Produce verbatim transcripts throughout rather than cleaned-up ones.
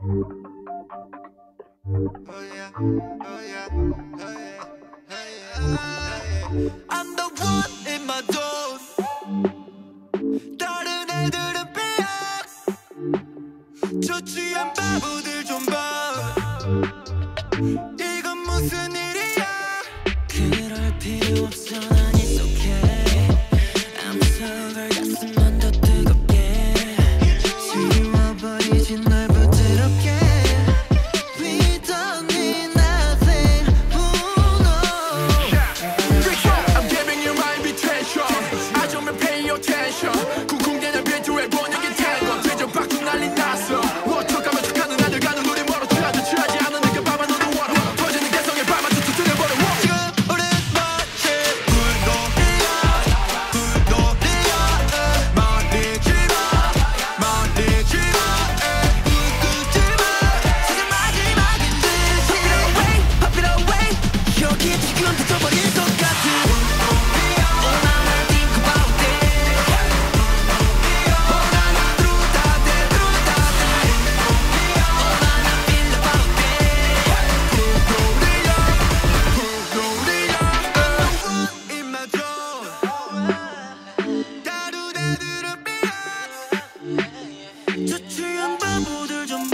I'm the one in my zone. 다른 애들은 삐약 저 취한 바보들 좀 봐. 이건 무슨 일이야. 그럴 필요 없어. 난 it's okay. I'm sorry. 가슴만 더 뜨겁게 지워버리지 널 부드럽게. We don't need nothing. Oh no. I'm giving you my invitation. 아주면 pay attention. 궁금대는 비주얼 번역이 탄건 대전 박수 난리 났어. 어떡하면 척하는 아들 가는 우리 멀어. 취하지 취하지 않은 내가 밤아 너도 원어. 터지는 개성에 밤아 툭툭 들여버려. 지금 우린 마치 불놀이야. 불놀이야. 말리지 마. 말리지 마. 웃지 마. 세상 마지막인 듯이. Pop it away. Pop it away. 여기 지금 터져버릴 것 같은 불놀이야. Oh 난 날 think about it. Oh 나나 through that day. Through that day. Oh 나나 feel about it. 불놀이야. 불놀이야. In my zone. 다른 애들은 삐약 저 취한 바보들 좀 봐.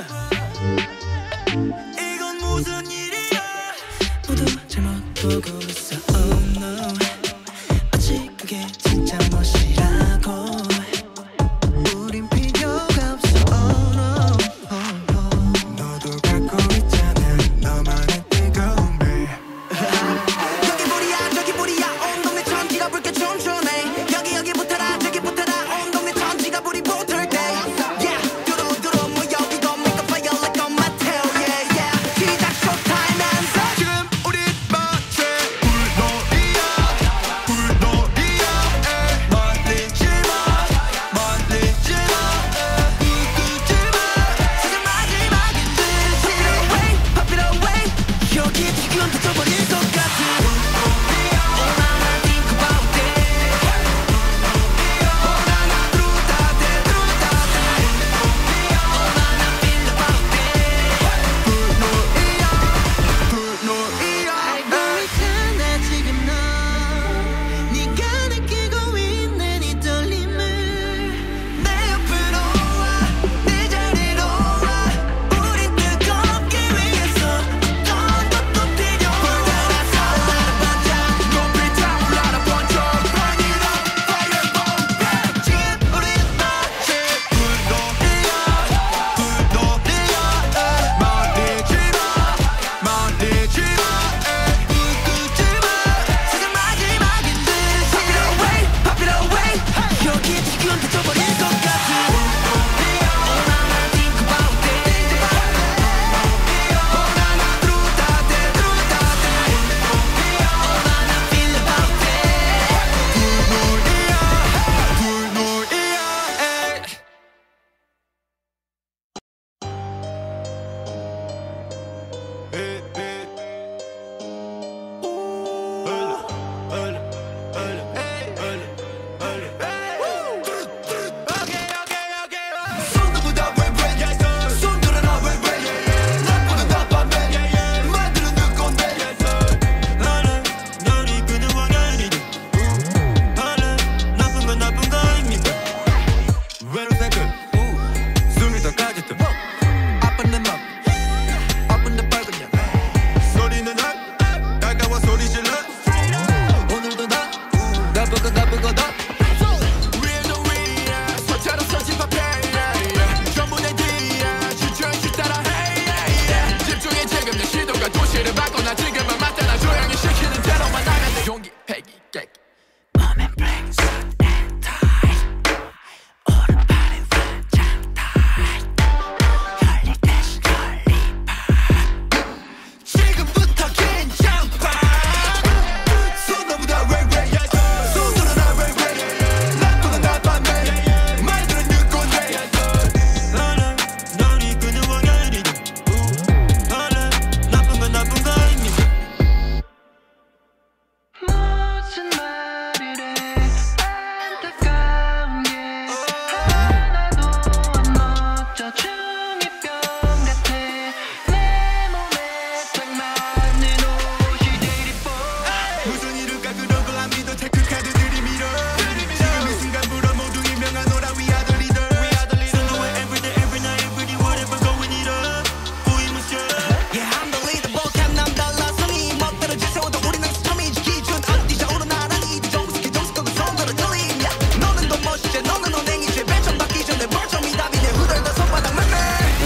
이건 무슨 일이야. 모두 잘못 보고 있어. Oh no. 마치 그게 진짜 멋이라고. 우린 필요가 없어. Oh no. Oh, oh. 너도 갖고 있잖아 너만의 뜨거운 배. 여기 불이야 저기 불이야 온 동네 천지가 붉게 춤추네. 여기 여기 붙어라 저기 붙어라 온 동네 천지가 불이 붙을 때. Yeah 들어 들어 뭐 여기도 make a fire like on my tail. Yeah yeah 시작 showtime and 지금 우리 마치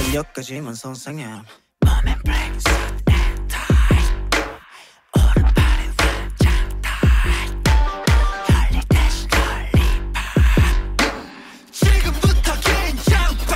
여기까지만 선상ям Moment breaks and tight 오른팔에 완전 tight 열리 대신 열리 파 지금부터 긴장파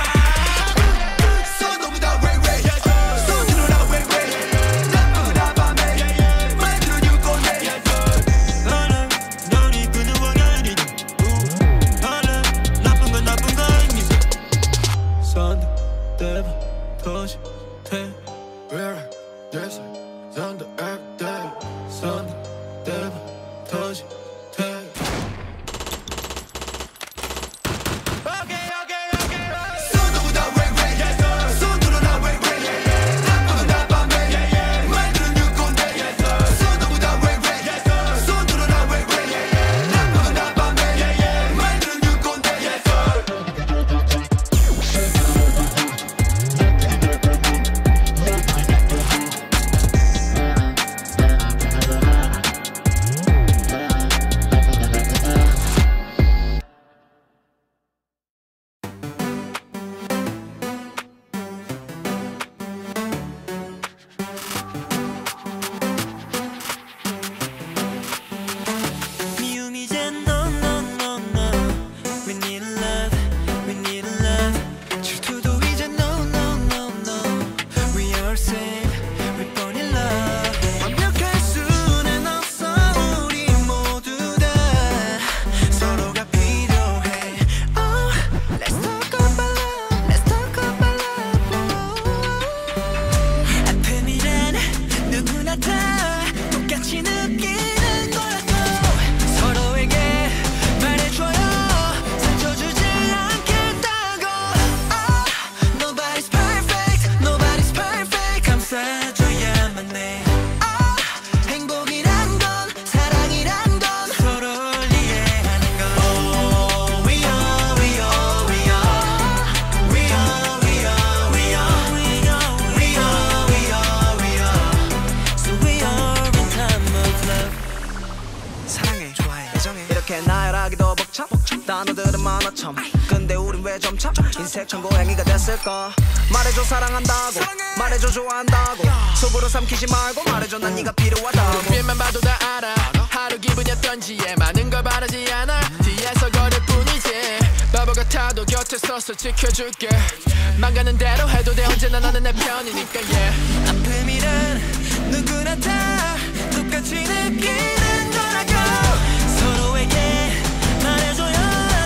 손오보다 왜왜 손들어라 왜왜 나쁘다 밤에 말들은 유곤해 나는 널 이끄는 왕아니니 나는 나쁜 건 나쁜 거 아니니 손 대봐 터지 돼 Where there's on the earth there 손 대봐 터지 돼 손오보다 왜왜 손들어라 왜왜 나쁘다 밤에 말들은 유곤해 손오보다 왜왜 손들어라 왜왜 나쁘다 밤에 말들은 유곤해 미움이제 no no no no We need love We need love 질투도 이제 no no no no We are same We born in love 완벽할 수는 없어 우리 모두 다 서로가 필요해 Oh Let's talk about love Let's talk about love 아픔이란 누구나 다 똑같이 느끼는 거라고 서로에게 말해줘요 상처주지 않겠다고 oh, Nobody's perfect Nobody's perfect 감싸줘야만 해 oh, 행복이란 건 사랑이란 건 서로를 이해하는 건 oh, We are we are we are We are we are we are We are we are we are we are So we are in time of love 사랑해 좋아해 애정해 이렇게 나열하기도 벅차 단어들은 많아참 근데 우린 왜 점차 인색천 고양이가 됐을까 말해줘 사랑한다고 말해줘 좋아한다고 속으로 삼키지 말고 말해줘 난 네가 필요하다고 눈빛만 봐도 다 알아 하루 기분이 어떤지에 많은 걸 바라지 않아 뒤에서 걸을 뿐이지 바보 같아도 곁에 서서 지켜줄게 망가는 대로 해도 돼 언제나 너는 내 편이니까 yeah. 아픔이란 누구나 다 똑같이 느끼는 거라고 서로에게 말해줘요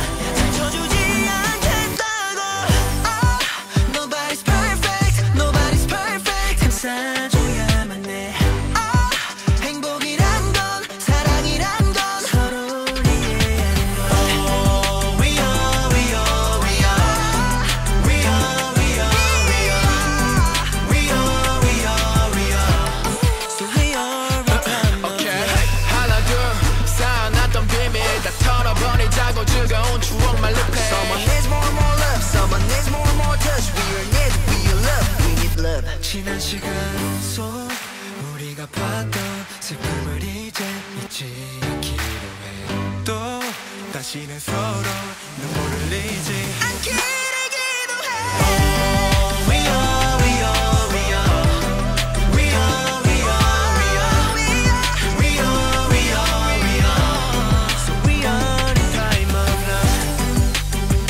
상처주지 않겠다고 oh, Nobody's perfect Nobody's perfect 감싸줘야만 해 oh, 행복이란 건 사랑이란 건 서로를 이해하는 건 oh, We are we are we are We are we are we are We are we are we are So we are in time of 오케이 love 하나 둘 쌓아놨던 비밀 다 털어버리자고 즐거운 추억만 립해 Someone needs more and more love Someone needs more and more touch We are need we are love We need love 지난 시간 속 우리가 봤던 슬픔을 이제 잊지 않기로 해 또 다시는 서로 눈물을 흘리지 않기를 기도해 Oh, we are, we are, we are We are, we are, we are We are, we are, we are So we are in time of love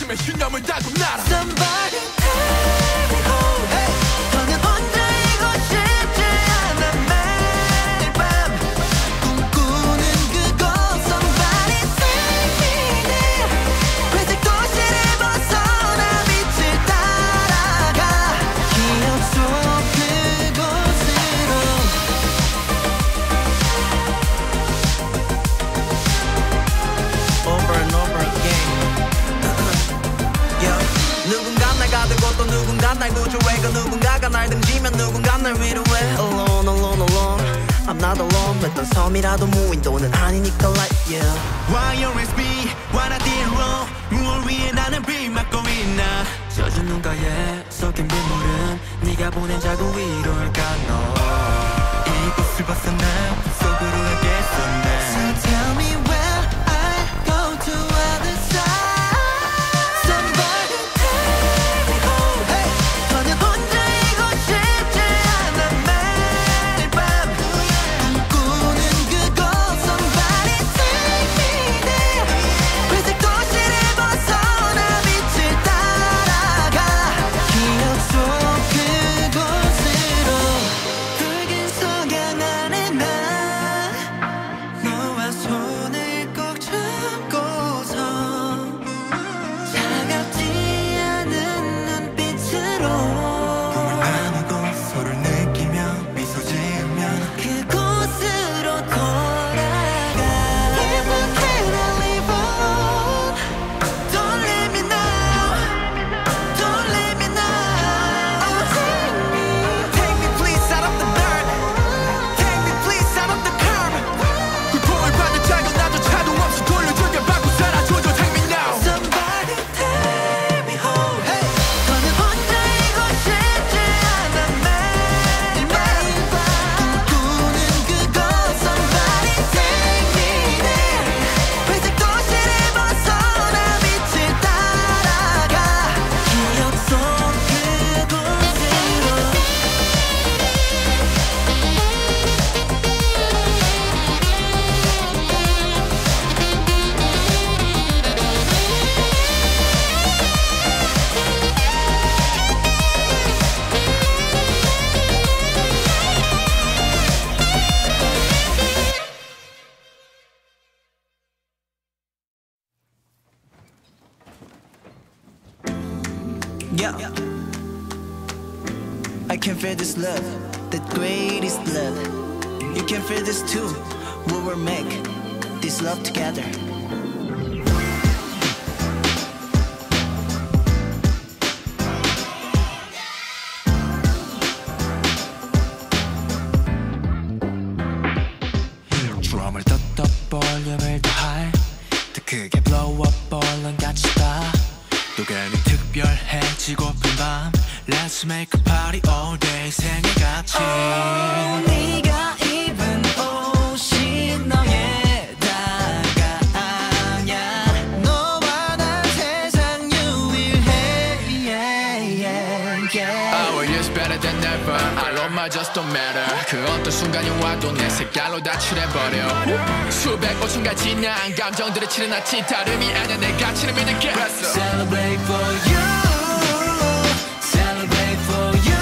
아침에 신념을 달고 날아 Somebody take me home 더는 혼자이고 싶지 않아 매일 밤 꿈꾸는 그곳 Somebody take me there 회색 도시를 벗어나 빛을 따라가 기억 속 그곳으로 Over and over again. yeah. 누군가 날 가두고 또 누군가 날 구조해 그 누군가가 날 등지면 누군가 날 위로해 Alone alone alone I'm not alone 어떤 섬이라도 무인도는 아니니까 like yeah Why always me? What I did wrong? 무얼 위해 나는 비 맞고 있나? 젖은 눈가에 섞인 빗물은 네가 보낸 작은 위로일까 너 이곳을 벗어나 속으로 가겠어 난 So tell me where I go to other side Somebody take me home 더는 혼자이고 싶지 않아 매일 밤 꿈꾸는 그곳 Somebody take me there 회색 도시를 벗어나 빛을 따라가 기억 속 그곳으로 붉은 석양 안에 난 너와 손을 꼭 잡고서 차갑지 않은 눈빛으로 안고 서로를 느끼며 미소 지으면 그곳으로 돌아가 If I cannot live on Don't let me know Don't let me know Oh take me Take me please out of the dirt Take me please out of the curb 고통을 받는 자격 나조차도 없이 돌려줄게 받고 살아줘줘 Take me now Somebody take me home 더는 혼자이고 싶지 않아 매일 밤 꿈꾸는 그곳 Somebody take me there 회색 도시를 벗어나 빛을 따라가 기억 속 그곳으로 Yeah I can feel this love The greatest love You can feel this too We will make this love together 드럼을 떴다 볼륨을 더할 더 크게 blow up 볼륨 같이 다또 괜히 특별해지고픈 밤 Let's make a party all day 생일같이 네가 입은 옷이 너에다가 아냐 너와 난 세상 유일해 yeah, yeah, yeah. Our years better than ever All of my just don't matter 그 어떤 순간이 와도 내 색깔로 다 칠해버려 수백 오천가 지난 감정들을 치는 아치 다름이 아냐 내 가치를 믿을게 Celebrate for you Celebrate for you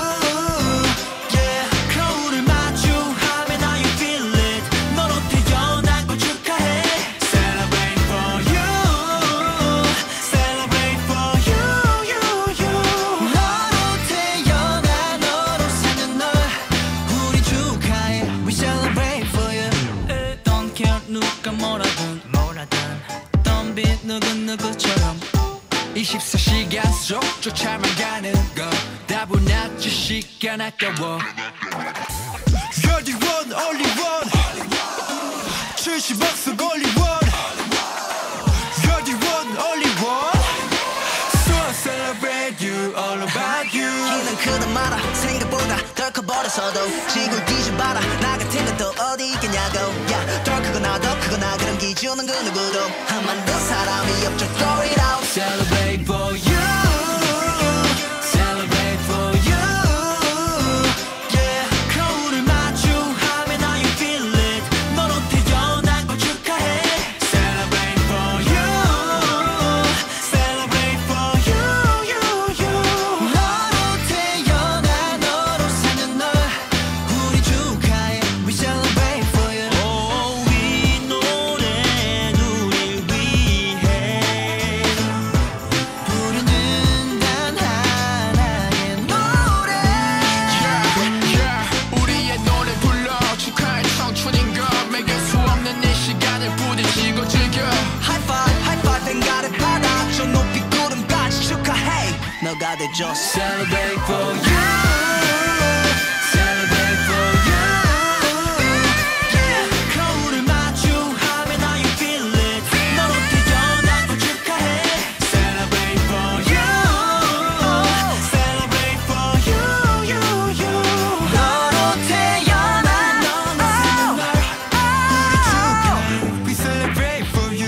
Yeah 거울을 마주하면 how you feel it 너로 태어난 걸 축하해 Celebrate for you Celebrate for you you you 너로 태어나 너로 사는 널 우리 축하해 We celebrate for you Don't care 누가 뭐라든 뭐라든 Don't be 누구누구처럼 이십사 시간 속 쫓아만 가는 거 다분하지 시간 아까워 You're the one, only one 칠십억 속 only one You're the one, only one So I celebrate you, all about you 키는 크다 말아 생각보다 덜 커버려서도 지구를 뒤집어라 나 같은 것도 어디 있겠냐고 yeah, 덜 크거나 더 크거나 그런 기준은 그 누구도 한 만 더 사람이 없죠 throw it out Celebrate for you Celebrate for you Yeah 거울을 마주하면 how you feel it 너로 태어난 걸 축하해 Celebrate for you Celebrate they just Celebrate for you. Celebrate for you. Yeah. 거울을 마주하면 how you feel it. 넌 어때 연하고 축하해. Celebrate for you. Celebrate for you, you, you. 너로 태어난 너는 쓰는 날 우리 축하해. We celebrate for you.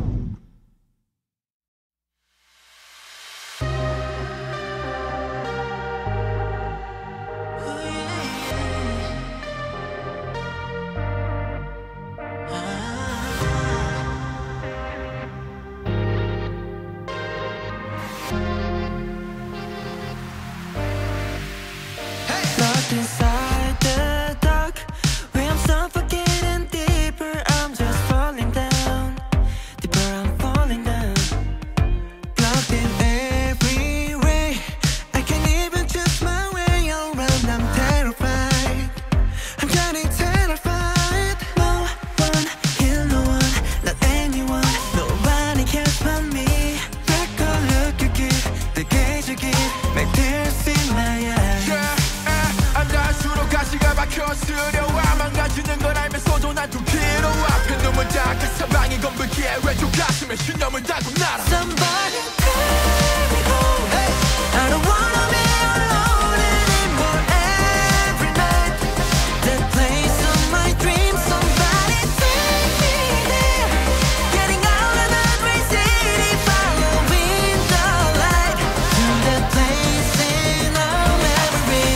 Locked inside the dark, where I'm suffocating deeper. I'm just falling down, deeper I'm falling down. Blocked in every way, I can't even choose my way around. I'm terrified, I'm getting terrified. No one, heal no one, not anyone. Nobody cares about me. Back on look again, the gauge again, make tears in my eyes. 안달수록 가시가 박혀 쓰려와 망가지는 걸 알면서도 난 또 길어와 앞에 눈물 닦아 사방이 검붉기에 왼쪽 가슴에 신념을 달고 날아 Somebody take me home. Hey. I don't wanna be alone anymore every night. That place of my dreams. Somebody take me there. Getting out of that great city, following the light to that place in our memory.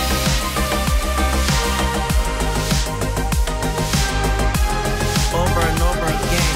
over and over again.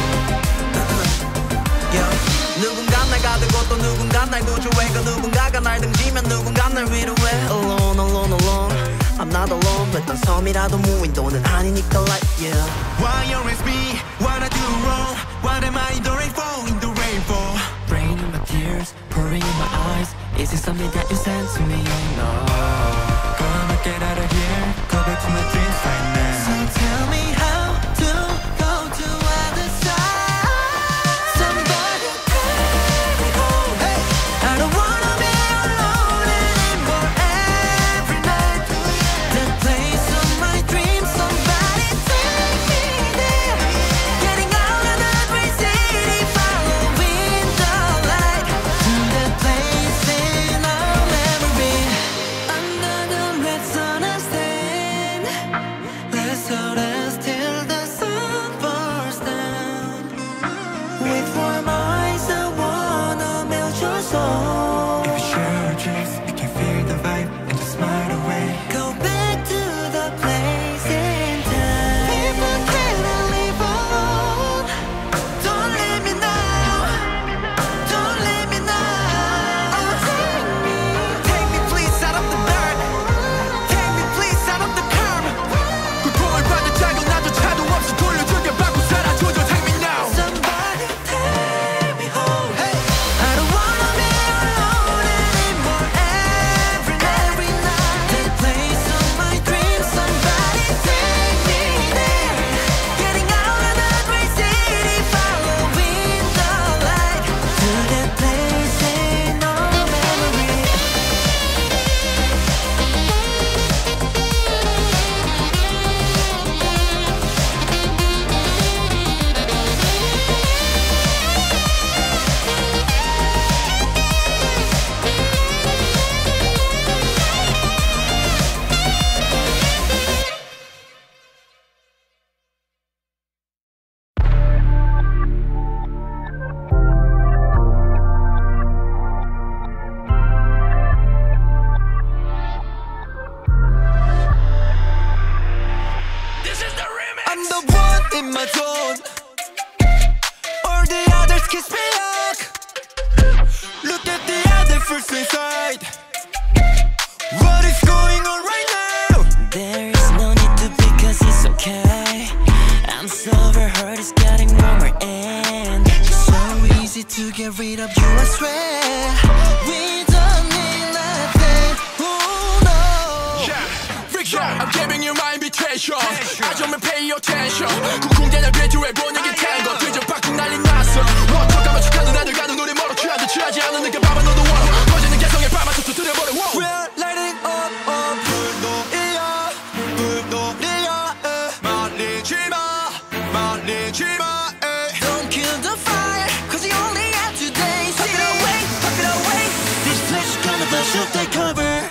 yeah. 누군가 날 가두고 또 누군가 날 구조해. 그 누군가가 날 등지면 누군가 날 위로해. Alone, alone, alone. I'm not alone. 어떤 섬이라도 무인도는 아니니까 like yeah. Why always me? What I do wrong? What am I doing for in the rainbow? Rain in my tears, pouring in my eyes. Is it something that you sent to me? Oh no. Gonna get out of here, go back to my dreams right now. So tell me how to go to other side. Somebody take me home. Hey. I don't wanna be alone anymore every night. That place of my dreams. Somebody take me there. Getting out of that great city, following the light to that place in our memory. Under the red sun I stand. Let's hold us till the sun falls down. With warm eyes I wanna melt your soul. If you share our dreams, you can feel the vibe and just smile away. Go back to the place in time. People cannot live alone. Don't leave me now. Don't leave me now. Oh, take me. Take me please out of the dirt. Take me please out of the curb. 고통을 받은 자고 나조차도 없이 돌려주게 받고 살아줘줘. Take me now. Somebody take me home. Hey. I don't wanna be alone anymore every night. Every night. That place of my dreams. Somebody take me there. Getting out of that great city, following the light to that place in our memory. This is the remix. I'm the one in my zone. All the others kiss me out. Look at the other first inside. What is going on right now? There is no need to be, cause it's okay. I'm so overheard, it's getting warmer and it's so easy to get rid of you, I swear. We don't need nothing. Oh no. Yeah, friction. I'm giving you my invitation. 아좀만 pay attention. 쿵쿵대는 비주얼 보내기 tango. 뒤져박고 난리 났어. 워터감을 축하는 나들 가는 우리 멀어 취하지 취하지 않은 네가 봐봐 너도 원어. 퍼지는 개성에 밤아서 만들지 마 에이. Don't kill the fire cause you only have two days. Pop it away, pop it away. This place is gonna flash up that cover.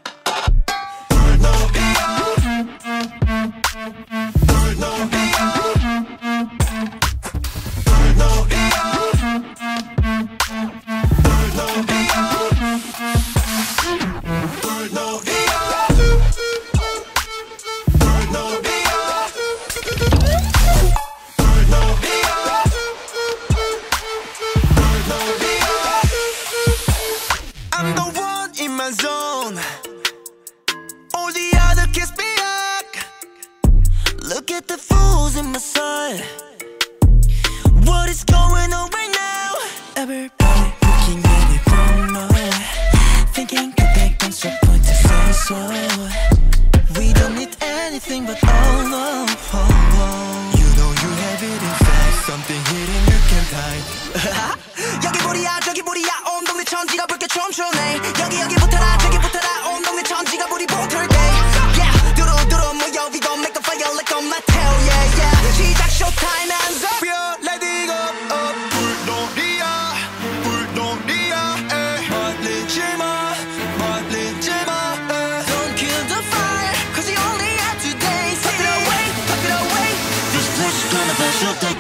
I'm the one in my zone. All the other kids be up. Look at the fools in my side. What is going on right now? Everybody looking at it from nowhere, thinking that they can so point to say so. We don't need anything but all love. You know you have it inside. Something hidden you can't hide. 여기 불이야 저기 불이야 온 동네 천지가 붉게 춤추네 여기 여기 붙어라 저기 붙어라 온 동네 천지가 불이 붙을게 Yeah 두루두루 모여 we gon' make a fire like on my tail Yeah yeah 시작 showtime hands up Feel let it go up. 불놀이야 불놀이야 에이. 말리지 마 말리지 마 에이. Don't kill the fire cause you only have two days. Pop it away, pop it away. This place is gonna flash up that